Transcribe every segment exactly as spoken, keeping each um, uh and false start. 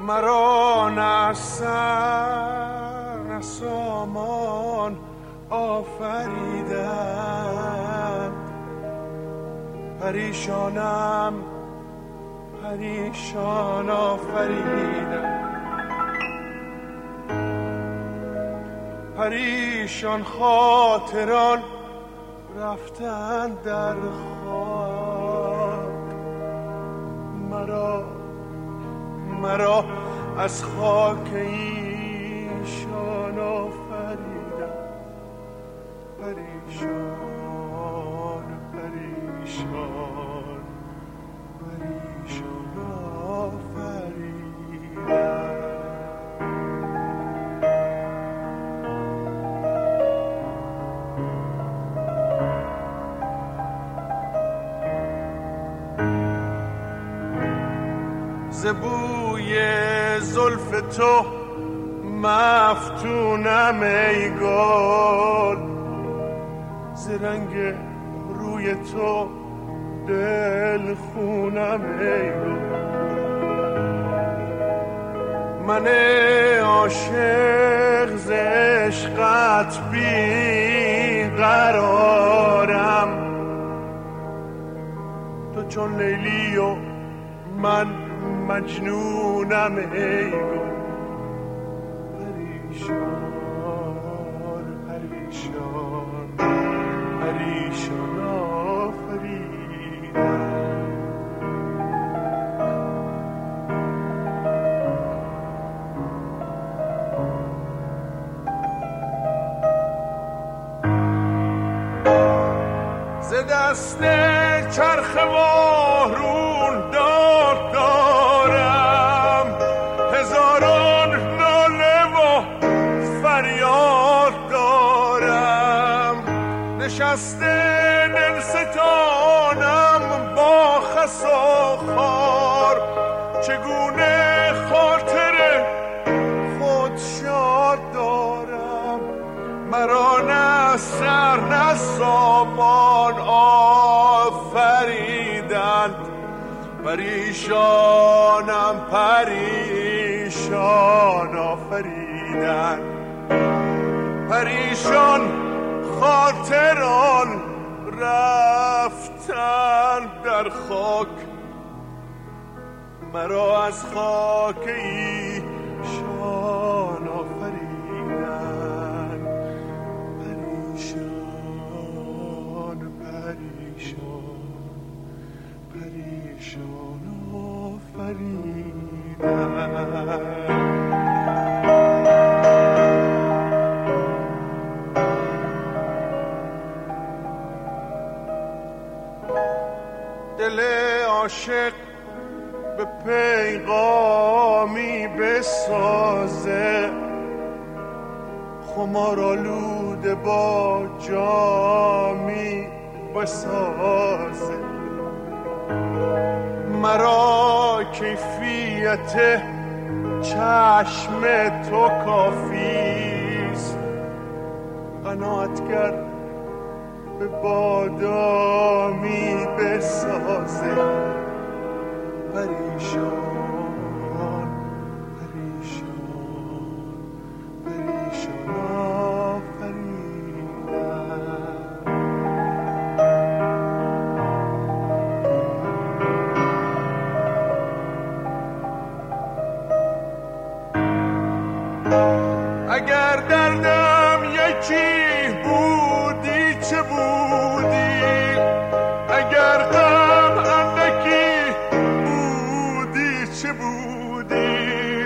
مرا نه سر نه سامان آفریدند، پریشانم پریشان آفریدند، پریشان خاطران رفتن در خاک، مرا مرا از خاک ایشان آفریدم، پریشان پریشان پریشان آفریدم. ز بوی زلف تو مفتونم ای گل، ز رنگ روی تو دل خونم ای گل، من عاشق ز عشقت بی قرارم، تو چون لیلی و من مجنونم ای گل، پریشان پریشان پریشان آفریدم. ز دست چرخ وارون داد دارم، هزاران ناله و فریاد دارم، نشسته دلستانم با خس و خار، چگونه خاطر خود شاد دارم، مرا نه سر نه سامان آفریدند، پریشانم پریشان آفریدند، پریشان خاطران رفتن در خاک، مرا از خاک ایشان آفریدند، پریشان پریشان پریشان آفریدند. دل عاشق به پیغامی بسازه، خمار آلوده با جامی بسازه، مرا کیفیت چشم تو کافیست، قناعتگر به بادامی بسازه، پریشان پریشان پریشان آفریدم. اگر دردم یکی بودی چه بودی، اگر غم اندکی بودی چه بودی،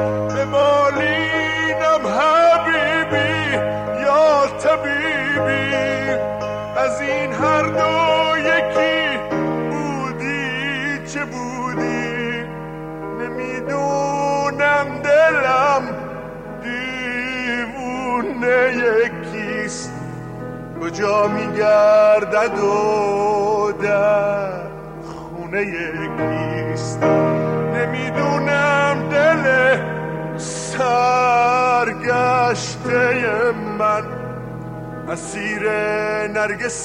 بمالینم حبیبی یا طبیبی، از این هر دو یکی بودی چه بودی، نمیدونم دلم دیوونه یکیست، کجا میگردد و در خونه یکیست، نمیدونم دل سرگشته من اسیر نرگس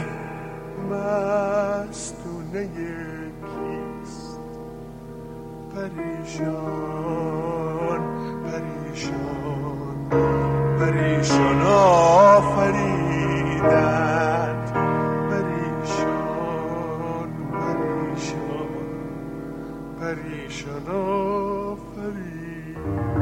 مستونه یکیست، پریشان پریشان پریشان آفریدند پریشان پریشان پریشان آفریدند